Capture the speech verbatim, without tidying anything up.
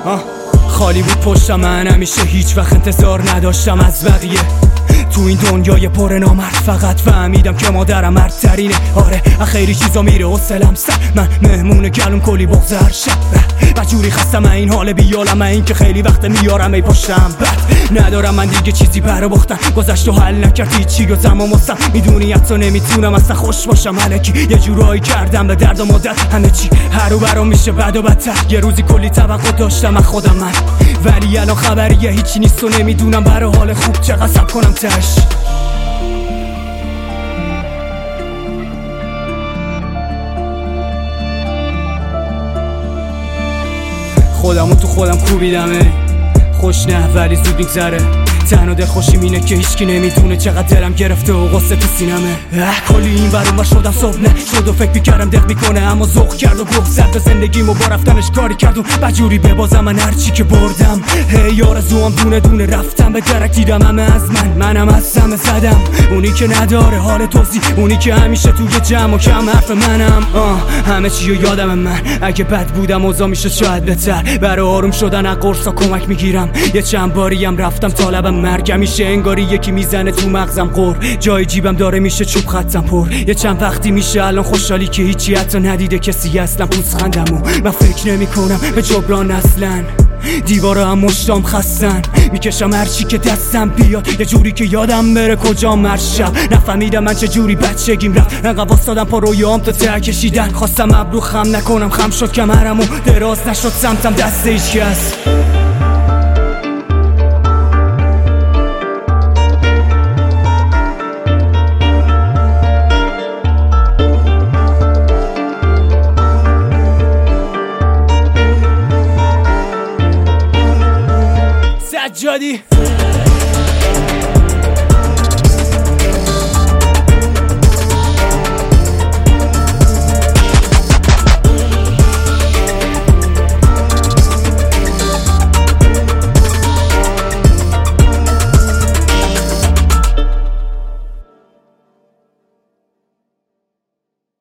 آه. خالی بود پشتم، من همیشه هیچ وقت انتظار نداشتم از بقیه. تو این دنیای پر نامرد فقط فهمیدم که مادرم مردترینه. آره خیلی چیزا میره حوصله‌ام سر، من مهمون گلون کلی بغض هر شب. و جوری خستم این حال بیالم، این که خیلی وقت میارم ای پشتم بد. ندارم من دیگه چیزی برا باختن، گذشت و حل نکرد هیچی و تمام مستم. میدونی حتی نمیتونم اصلا خوش باشم، الکی یه جورایی کردم به درد و مدت. همه چی هر و برام میشه بد و بدتر. یه روزی کلی توقع داشتم از خودم من، ولی الان خبریه هیچی نیست و نمیدونم برای حال خوب چقدر صبر کنم تش. خودمو تو خودم کوبیدمه، خوش نه ولی زود میگذره. تنها دل خوشیم اینه که هیچکی نمیدونه چقدر دلم گرفته و غصه تو سینمه. کلی این ور اون ور شدم صبح نه شد و فکر میکردم دق میکنه، اما ذوق کرد و گفت زد به زندگیمو با رفتنش کاری کردم. بجوری ببازم من هرچی که بردم، هی آرزوام دونه دونه رفتم به درک. دیدم همه از من، منم از همه زدم. اونی که نداره حال توضیح، اونی که همیشه توی جمع و کم حرف منم. آه همه چیو یادم من، اگه بد بودم اوضاع میشه شاید بهتر. برای آروم شدن از قرصا کمک میگیرم، یه چند باریم رفتم طالبم مرگ. میشه انگاری یکی میزنه تو مغزم قور، جای جیبم داره میشه چوب خطم پر. یه چند وقتی میشه الان خوشحالی که هیچی حتی ندیده کسی اصلا پوزخندمو. من فکر نمی کنم به جبران اصلا، دیوارا هم مشتام خستن. میکشم هرچی که دستم بیاد، یه جوری که یادم بره کجا مرشم. نفهمیدم من چه جوری بچگیم رفت، انقدر واسادم پا رویام تا ته کشیدن. خواستم ابرو خم نکنم، خم شد کمرمو دراز نشد سمتم دست هیچ کس.